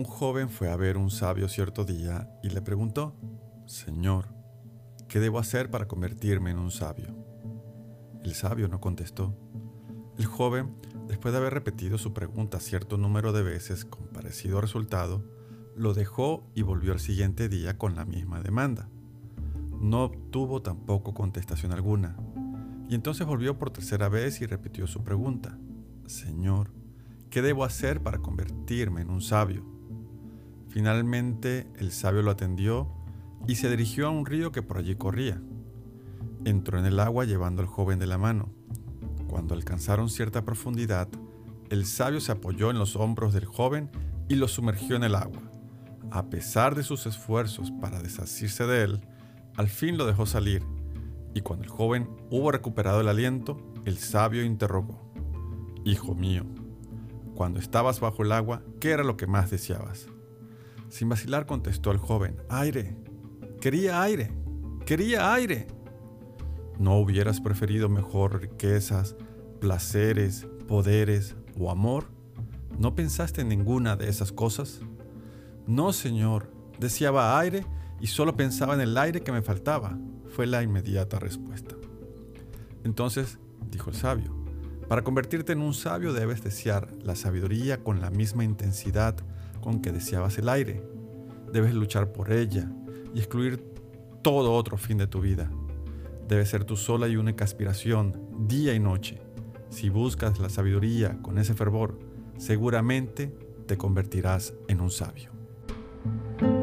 joven fue a ver un sabio cierto día y le preguntó: Señor, ¿qué debo hacer para convertirme en un sabio? El sabio no contestó. El joven, después de haber repetido su pregunta cierto número de veces con parecido resultado, lo dejó y volvió al siguiente día con la misma demanda. No obtuvo tampoco contestación alguna, y entonces volvió por tercera vez y repitió su pregunta: Señor, ¿qué debo hacer para convertirme en un sabio? Finalmente el sabio lo atendió y se dirigió a un río que por allí corría. Entró en el agua llevando al joven de la mano. Cuando alcanzaron cierta profundidad, el sabio se apoyó en los hombros del joven y lo sumergió en el agua. A pesar de sus esfuerzos para desasirse de él, al fin lo dejó salir, y cuando el joven hubo recuperado el aliento, el sabio interrogó: Hijo mío, cuando estabas bajo el agua, ¿qué era lo que más deseabas? Sin vacilar contestó el joven: aire, quería aire, quería aire. ¿No hubieras preferido mejor riquezas, placeres, poderes o amor? ¿No pensaste en ninguna de esas cosas? No, señor, deseaba aire y solo pensaba en el aire que me faltaba, fue la inmediata respuesta. Entonces, dijo el sabio, para convertirte en un sabio debes desear la sabiduría con la misma intensidad con que deseabas el aire. Debes luchar por ella y excluir todo otro fin de tu vida. Debe ser tu sola y única aspiración, día y noche. Si buscas la sabiduría con ese fervor, seguramente te convertirás en un sabio.